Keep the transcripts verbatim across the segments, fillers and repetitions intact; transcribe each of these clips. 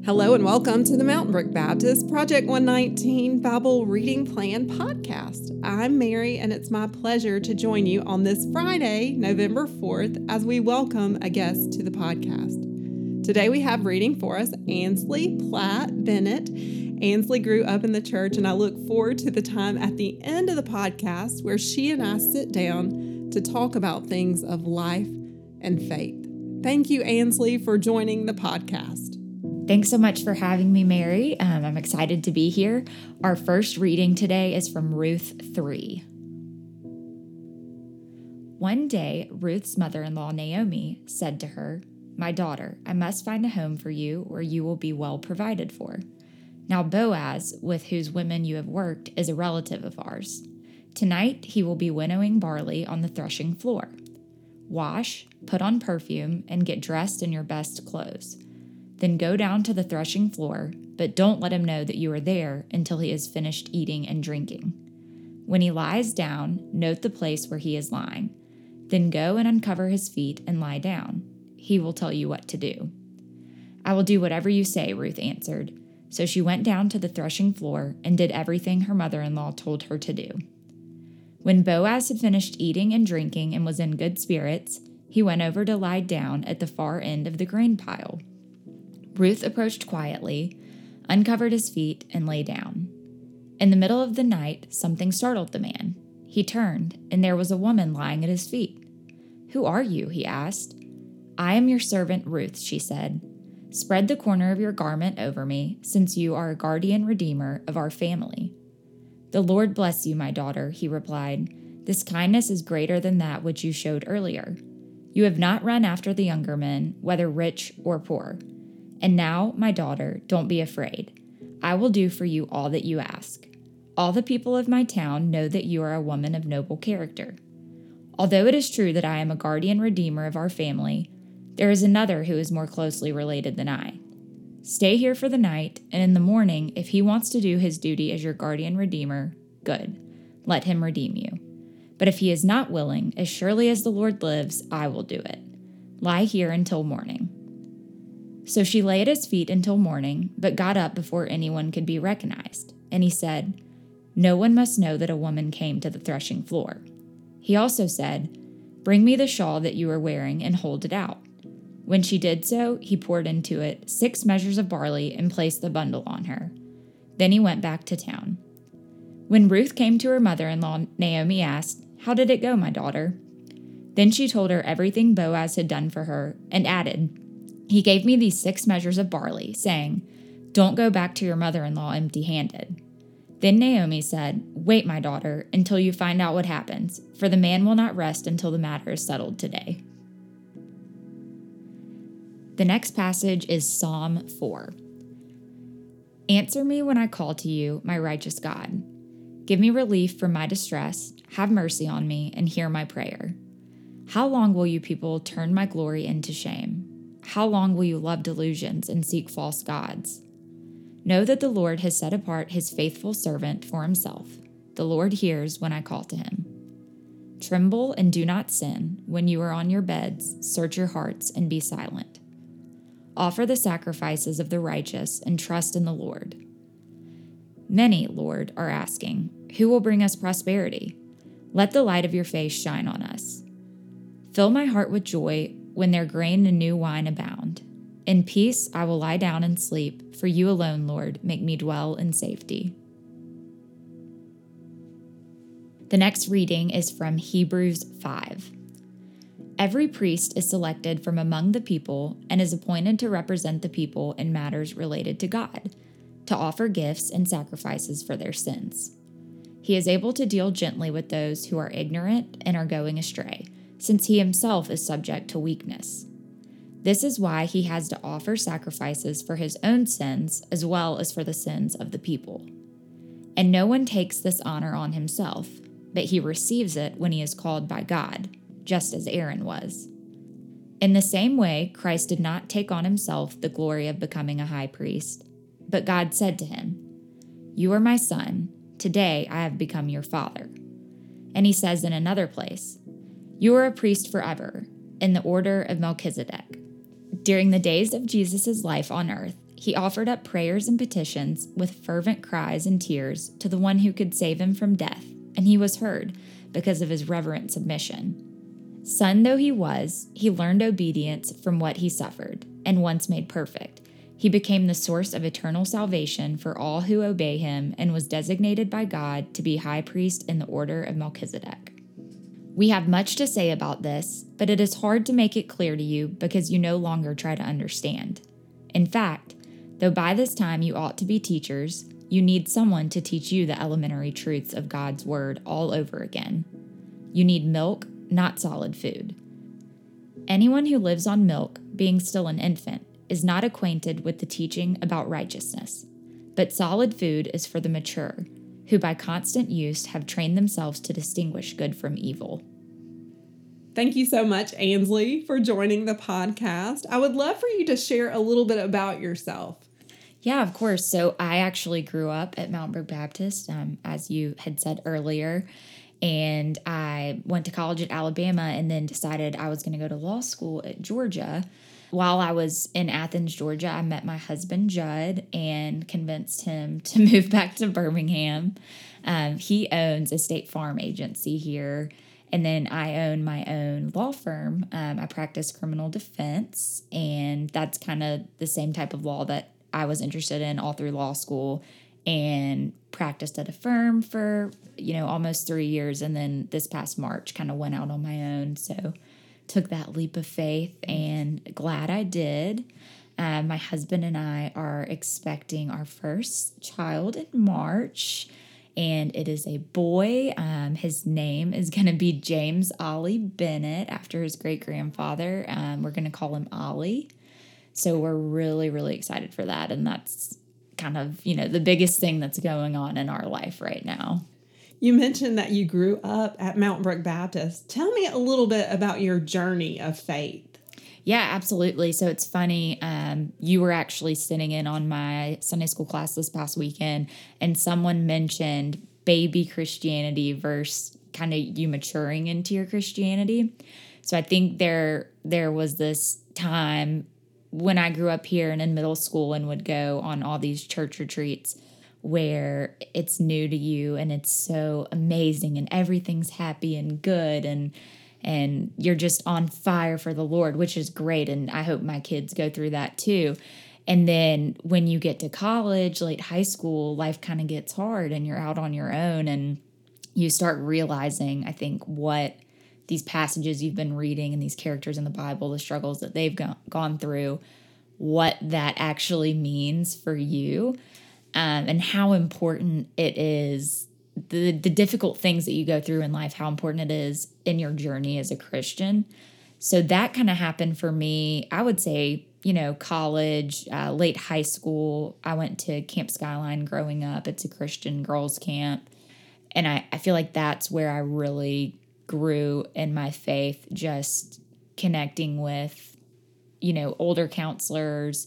Hello and welcome to the Mountain Brook Baptist Project one nineteen Bible Reading Plan podcast. I'm Mary and it's my pleasure to join you on this Friday, November fourth, as we welcome a guest to the podcast. Today we have reading for us Ansley Platt Bennett. Ansley grew up in the church and I look forward to the time at the end of the podcast where she and I sit down to talk about things of life and faith. Thank you, Ansley, for joining the podcast. Thanks so much for having me, Mary. Um, I'm excited to be here. Our first reading today is from Ruth three. One day, Ruth's mother-in-law, Naomi, said to her, "My daughter, I must find a home for you where you will be well provided for. Now Boaz, with whose women you have worked, is a relative of ours. Tonight he will be winnowing barley on the threshing floor. Wash, put on perfume, and get dressed in your best clothes. Then go down to the threshing floor, but don't let him know that you are there until he has finished eating and drinking. When he lies down, note the place where he is lying. Then go and uncover his feet and lie down. He will tell you what to do." "I will do whatever you say," Ruth answered. So she went down to the threshing floor and did everything her mother-in-law told her to do. When Boaz had finished eating and drinking and was in good spirits, he went over to lie down at the far end of the grain pile. Ruth approached quietly, uncovered his feet, and lay down. In the middle of the night, something startled the man. He turned, and there was a woman lying at his feet. "Who are you?" he asked. "I am your servant Ruth," she said. "Spread the corner of your garment over me, since you are a guardian redeemer of our family." "The Lord bless you, my daughter," he replied. "This kindness is greater than that which you showed earlier. You have not run after the younger men, whether rich or poor. And now, my daughter, don't be afraid. I will do for you all that you ask. All the people of my town know that you are a woman of noble character. Although it is true that I am a guardian redeemer of our family, there is another who is more closely related than I. Stay here for the night, and in the morning, if he wants to do his duty as your guardian redeemer, good. Let him redeem you. But if he is not willing, as surely as the Lord lives, I will do it. Lie here until morning." So she lay at his feet until morning, but got up before anyone could be recognized. And he said, "No one must know that a woman came to the threshing floor." He also said, "Bring me the shawl that you are wearing and hold it out." When she did so, he poured into it six measures of barley and placed the bundle on her. Then he went back to town. When Ruth came to her mother-in-law, Naomi asked, "How did it go, my daughter?" Then she told her everything Boaz had done for her and added, "He gave me these six measures of barley, saying, 'Don't go back to your mother-in-law empty-handed.'" Then Naomi said, "Wait, my daughter, until you find out what happens, for the man will not rest until the matter is settled today." The next passage is Psalm four. "Answer me when I call to you, my righteous God. Give me relief from my distress, have mercy on me, and hear my prayer. How long will you people turn my glory into shame? How long will you love delusions and seek false gods? Know that the Lord has set apart his faithful servant for himself. The Lord hears when I call to him. Tremble and do not sin. When you are on your beds, search your hearts and be silent. Offer the sacrifices of the righteous and trust in the Lord. Many, Lord, are asking, who will bring us prosperity? Let the light of your face shine on us. Fill my heart with joy when their grain and new wine abound. In peace I will lie down and sleep, for you alone, Lord, make me dwell in safety." The next reading is from Hebrews five. "Every priest is selected from among the people and is appointed to represent the people in matters related to God, to offer gifts and sacrifices for their sins. He is able to deal gently with those who are ignorant and are going astray, since he himself is subject to weakness. This is why he has to offer sacrifices for his own sins as well as for the sins of the people. And no one takes this honor on himself, but he receives it when he is called by God, just as Aaron was. In the same way, Christ did not take on himself the glory of becoming a high priest, but God said to him, 'You are my son, today I have become your father.' And he says in another place, 'You are a priest forever, in the order of Melchizedek.' During the days of Jesus' life on earth, he offered up prayers and petitions with fervent cries and tears to the one who could save him from death, and he was heard because of his reverent submission. Son though he was, he learned obedience from what he suffered, and once made perfect, he became the source of eternal salvation for all who obey him and was designated by God to be high priest in the order of Melchizedek. We have much to say about this, but it is hard to make it clear to you because you no longer try to understand. In fact, though by this time you ought to be teachers, you need someone to teach you the elementary truths of God's word all over again. You need milk, not solid food. Anyone who lives on milk, being still an infant, is not acquainted with the teaching about righteousness. But solid food is for the mature, who by constant use have trained themselves to distinguish good from evil. Thank you so much, Ansley, for joining the podcast. I would love for you to share a little bit about yourself. Yeah, of course. So I actually grew up at Mountain Brook Baptist, um, as you had said earlier. And I went to college at Alabama and then decided I was going to go to law school at Georgia. While I was in Athens, Georgia, I met my husband, Judd, and convinced him to move back to Birmingham. Um, he owns a state farm agency here, and then I own my own law firm. Um, I practice criminal defense, and that's kind of the same type of law that I was interested in all through law school, and practiced at a firm for, you know, almost three years, and then this past March kind of went out on my own, so took that leap of faith, and glad I did. Um, my husband and I are expecting our first child in March, and it is a boy. Um, his name is going to be James Ollie Bennett after his great-grandfather. Um, we're going to call him Ollie. So we're really, really excited for that, and that's kind of, you know, the biggest thing that's going on in our life right now. You mentioned that you grew up at Mountain Brook Baptist. Tell me a little bit about your journey of faith. Yeah, absolutely. So it's funny. Um, you were actually sitting in on my Sunday school class this past weekend, and someone mentioned baby Christianity versus kind of you maturing into your Christianity. So I think there there was this time when I grew up here and in middle school and would go on all these church retreats where it's new to you and it's so amazing and everything's happy and good and and you're just on fire for the Lord, which is great. And I hope my kids go through that too. And then when you get to college, late high school, life kind of gets hard and you're out on your own and you start realizing, I think, what these passages you've been reading and these characters in the Bible, the struggles that they've go- gone through, what that actually means for you. Um, and how important it is, the, the difficult things that you go through in life, how important it is in your journey as a Christian. So that kind of happened for me, I would say, you know, college, uh, late high school. I went to Camp Skyline growing up. It's a Christian girls camp. And I, I feel like that's where I really grew in my faith, just connecting with, you know, older counselors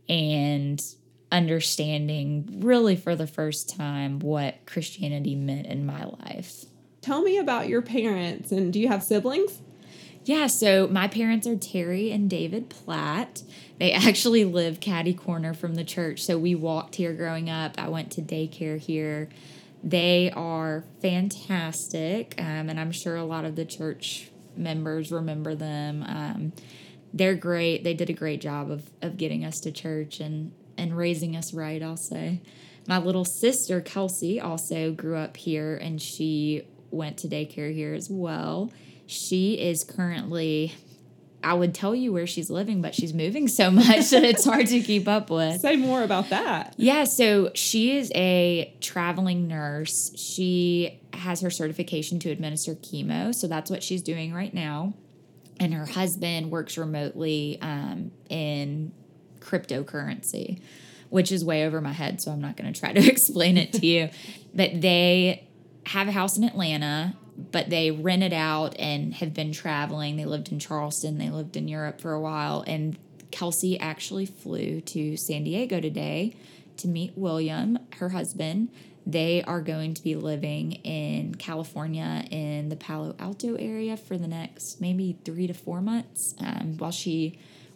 and understanding really for the first time what Christianity meant in my life. Tell me about your parents, and do you have siblings? Yeah, so my parents are Terry and David Platt. They actually live catty corner from the church, so we walked here growing up. I went to daycare here. They are fantastic, um, and I'm sure a lot of the church members remember them. Um, they're great. They did a great job of, of getting us to church and and raising us right, I'll say. My little sister, Kelsey, also grew up here, and she went to daycare here as well. She is currently, I would tell you where she's living, but she's moving so much that it's hard to keep up with. Say more about that. Yeah, so she is a traveling nurse. She has her certification to administer chemo, so that's what she's doing right now. And her husband works remotely um, in cryptocurrency, which is way over my head, so I'm not going to try to explain it to you. But they have a house in Atlanta, but they rent it out and have been traveling. They lived in Charleston. They lived in Europe for a while. And Kelsey actually flew to San Diego today to meet William, her husband. They are going to be living in California in the Palo Alto area for the next maybe three to four months um, while she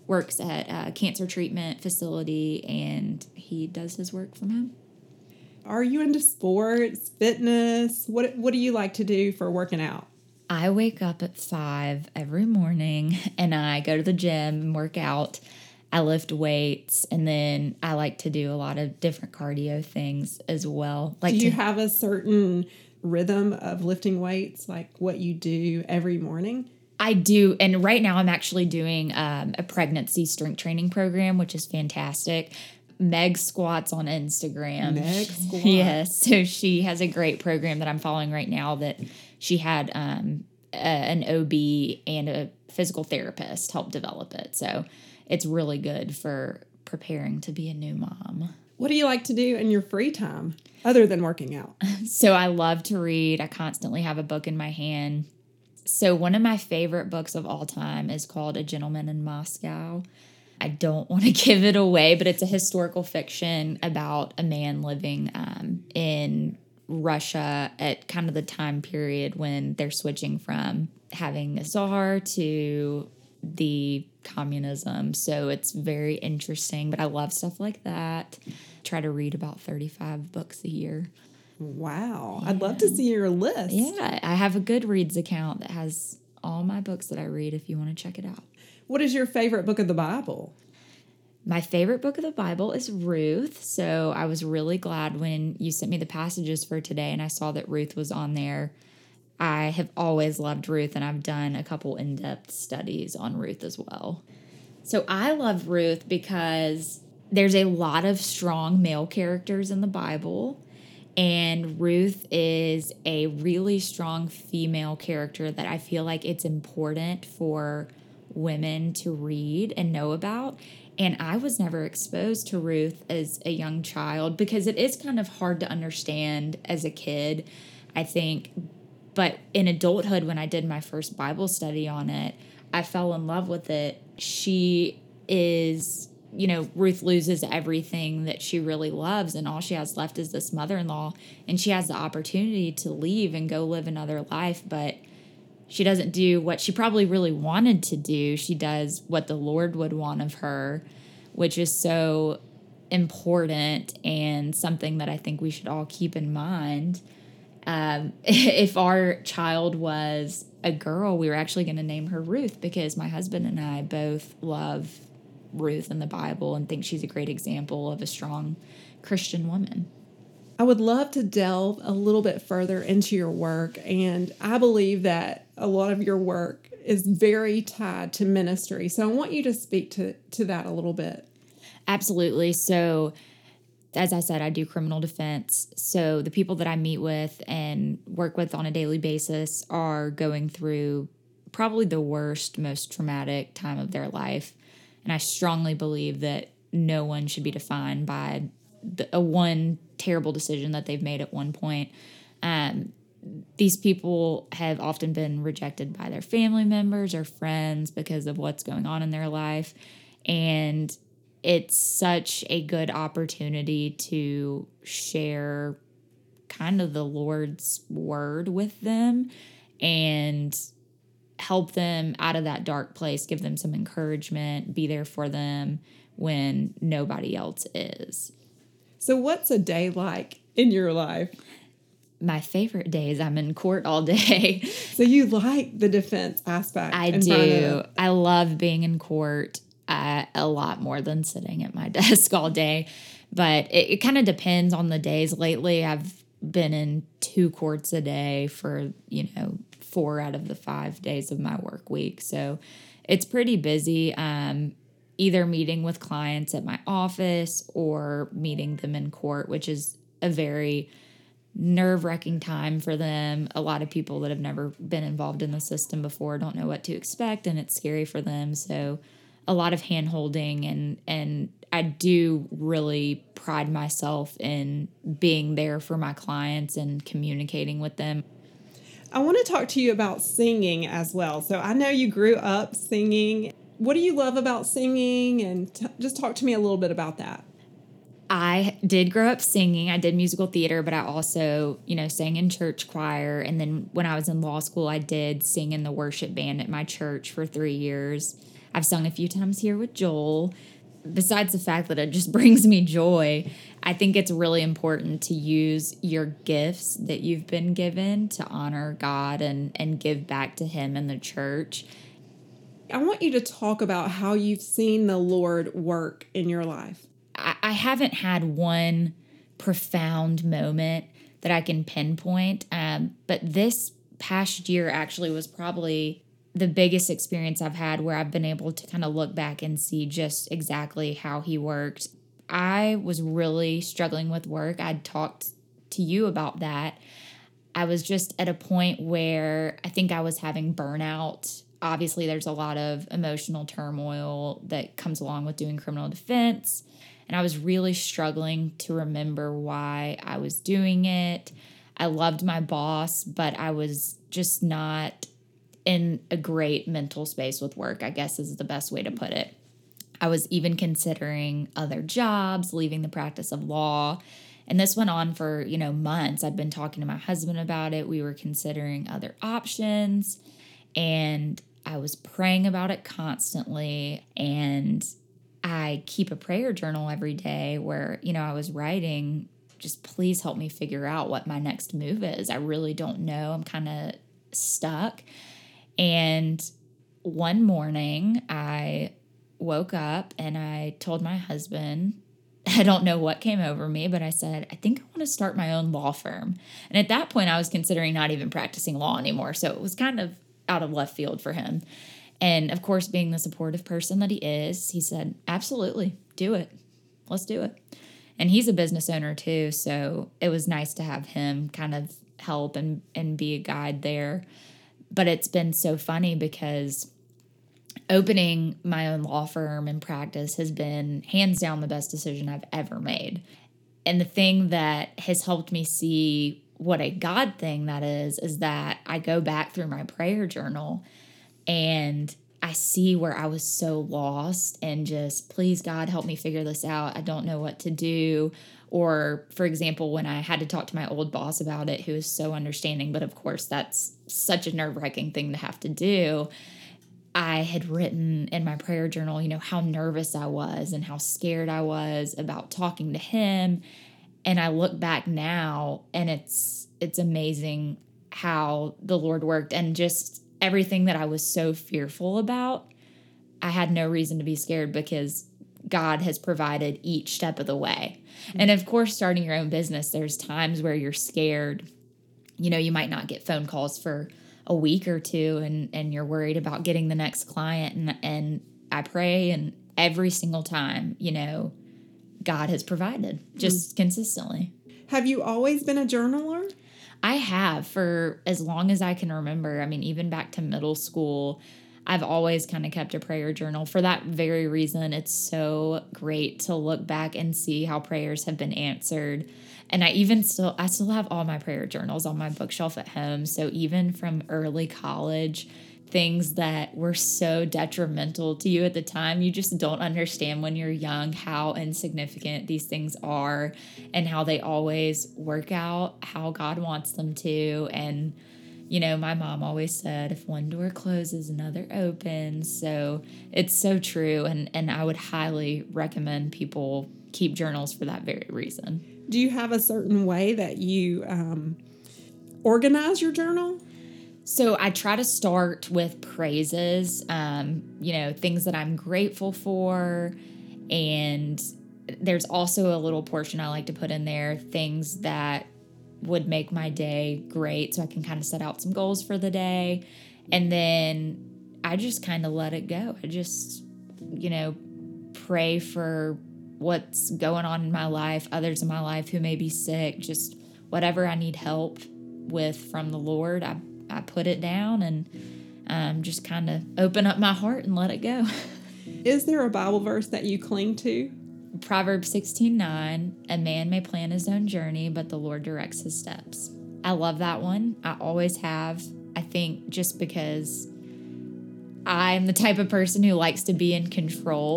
works at a cancer treatment facility, and he does his work from home. Are you into sports, fitness? What What do you like to do for working out? I wake up at five every morning, and I go to the gym and work out. I lift weights, and then I like to do a lot of different cardio things as well. Like, do you to, have a certain rhythm of lifting weights, like what you do every morning? I do, and right now I'm actually doing um, a pregnancy strength training program, which is fantastic. Meg Squats on Instagram. Meg Squats. Yes, so she has a great program that I'm following right now that she had um, a, an O B and a physical therapist help develop it. So it's really good for preparing to be a new mom. What do you like to do in your free time other than working out? So I love to read. I constantly have a book in my hand. So one of my favorite books of all time is called A Gentleman in Moscow. I don't want to give it away, but it's a historical fiction about a man living um, in Russia at kind of the time period when they're switching from having a czar to the communism. So it's very interesting, but I love stuff like that. Try to read about thirty-five books a year. Wow. Yeah. I'd love to see your list. Yeah, I have a Goodreads account that has all my books that I read if you want to check it out. What is your favorite book of the Bible? My favorite book of the Bible is Ruth. So I was really glad when you sent me the passages for today and I saw that Ruth was on there. I have always loved Ruth, and I've done a couple in-depth studies on Ruth as well. So I love Ruth because there's a lot of strong male characters in the Bible, and Ruth is a really strong female character that I feel like it's important for women to read and know about. And I was never exposed to Ruth as a young child because it is kind of hard to understand as a kid, I think. But in adulthood, when I did my first Bible study on it, I fell in love with it. She is, you know, Ruth loses everything that she really loves, and all she has left is this mother-in-law, and she has the opportunity to leave and go live another life, but she doesn't do what she probably really wanted to do. She does what the Lord would want of her, which is so important and something that I think we should all keep in mind. Um, if our child was a girl, we were actually going to name her Ruth because my husband and I both love Ruth in the Bible and think she's a great example of a strong Christian woman. I would love to delve a little bit further into your work, and I believe that a lot of your work is very tied to ministry. So I want you to speak to, to that a little bit. Absolutely. So as I said, I do criminal defense. So the people that I meet with and work with on a daily basis are going through probably the worst, most traumatic time of their life. And I strongly believe that no one should be defined by the, a one terrible decision that they've made at one point. Um, these people have often been rejected by their family members or friends because of what's going on in their life. And it's such a good opportunity to share kind of the Lord's word with them and help them out of that dark place, give them some encouragement, be there for them when nobody else is. So what's a day like in your life? My favorite day is I'm in court all day. So you like the defense aspect? I do. I love being in court uh, a lot more than sitting at my desk all day. But it, it kind of depends on the days. Lately, I've been in two courts a day for, you know, four out of the five days of my work week. So it's pretty busy. Um, either meeting with clients at my office or meeting them in court, which is a very nerve-wracking time for them. A lot of people that have never been involved in the system before don't know what to expect, and it's scary for them. So a lot of hand-holding, and and I do really pride myself in being there for my clients and communicating with them. I want to talk to you about singing as well. So I know you grew up singing. What do you love about singing? And t- just talk to me a little bit about that. I did grow up singing. I did musical theater, but I also, you know, sang in church choir. And then when I was in law school, I did sing in the worship band at my church for three years. I've sung a few times here with Joel. Besides the fact that it just brings me joy, I think it's really important to use your gifts that you've been given to honor God and, and give back to Him and the church. I want you to talk about how you've seen the Lord work in your life. I, I haven't had one profound moment that I can pinpoint, um, but this past year actually was probably the biggest experience I've had where I've been able to kind of look back and see just exactly how He worked. I was really struggling with work. I'd talked to you about that. I was just at a point where I think I was having burnout. Obviously, there's a lot of emotional turmoil that comes along with doing criminal defense. And I was really struggling to remember why I was doing it. I loved my boss, but I was just not in a great mental space with work, I guess is the best way to put it. I was even considering other jobs, leaving the practice of law. And this went on for, you know, months. I'd been talking to my husband about it. We were considering other options. And I was praying about it constantly. And I keep a prayer journal every day where, you know, I was writing, just please help me figure out what my next move is. I really don't know. I'm kind of stuck. And one morning I woke up and I told my husband, I don't know what came over me, but I said, I think I want to start my own law firm. And at that point, I was considering not even practicing law anymore. So it was kind of out of left field for him. And of course, being the supportive person that he is, he said, absolutely, do it. Let's do it. And he's a business owner too. So it was nice to have him kind of help and, and be a guide there. But it's been so funny because opening my own law firm and practice has been hands down the best decision I've ever made. And the thing that has helped me see what a God thing that is, is that I go back through my prayer journal and I see where I was so lost and just, please, God, help me figure this out. I don't know what to do. Or, for example, when I had to talk to my old boss about it, who was so understanding, but of course, that's such a nerve-wracking thing to have to do. I had written in my prayer journal, you know, how nervous I was and how scared I was about talking to him. And I look back now and it's it's amazing how the Lord worked, and just everything that I was so fearful about, I had no reason to be scared because God has provided each step of the way. Mm-hmm. And of course, starting your own business, there's times where you're scared. You know, you might not get phone calls for a week or two and, and you're worried about getting the next client. And, and I pray, and every single time, you know, God has provided just mm-hmm. consistently. Have you always been a journaler? I have for as long as I can remember. I mean, even back to middle school, I've always kind of kept a prayer journal for that very reason. It's so great to look back and see how prayers have been answered. And I even still, I still have all my prayer journals on my bookshelf at home. So even from early college, things that were so detrimental to you at the time, you just don't understand when you're young how insignificant these things are and how they always work out how God wants them to. And, you know, my mom always said, if one door closes, another opens. So it's so true. And, and I would highly recommend people keep journals for that very reason. Do you have a certain way that you um, organize your journal? So I try to start with praises, um, you know, things that I'm grateful for. And there's also a little portion I like to put in there, things that would make my day great. So I can kind of set out some goals for the day. And then I just kind of let it go. I just, you know, pray for what's going on in my life, others in my life who may be sick, just whatever I need help with from the Lord. I I put it down and um, just kind of open up my heart and let it go. Is there a Bible verse that you cling to? Proverbs sixteen nine, a man may plan his own journey, but the Lord directs his steps. I love that one. I always have. I think just because I'm the type of person who likes to be in control.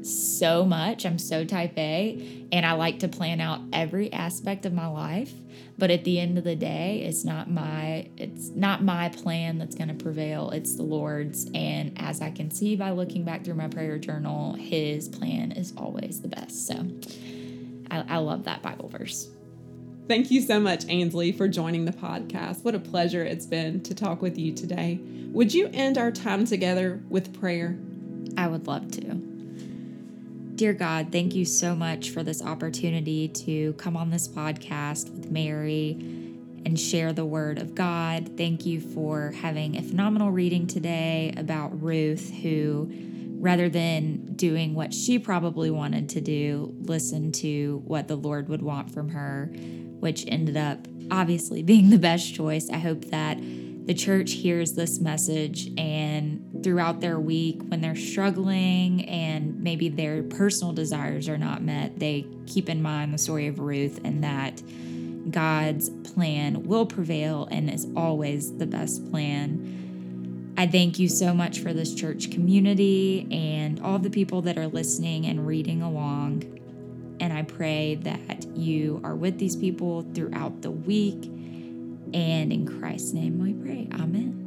so much. I'm so type A, and I like to plan out every aspect of my life. But at the end of the day, it's not my it's not my plan that's going to prevail. It's the Lord's. And as I can see by looking back through my prayer journal, His plan is always the best. So I, I love that Bible verse. Thank you so much, Ainsley, for joining the podcast. What a pleasure it's been to talk with you today. Would you end our time together with prayer? I would love to. Dear God, thank you so much for this opportunity to come on this podcast with Mary and share the word of God. Thank you for having a phenomenal reading today about Ruth, who, rather than doing what she probably wanted to do, listened to what the Lord would want from her, which ended up obviously being the best choice. I hope that the church hears this message and throughout their week, when they're struggling and maybe their personal desires are not met, they keep in mind the story of Ruth and that God's plan will prevail and is always the best plan. I thank you so much for this church community and all the people that are listening and reading along. And I pray that you are with these people throughout the week. And in Christ's name we pray. Amen.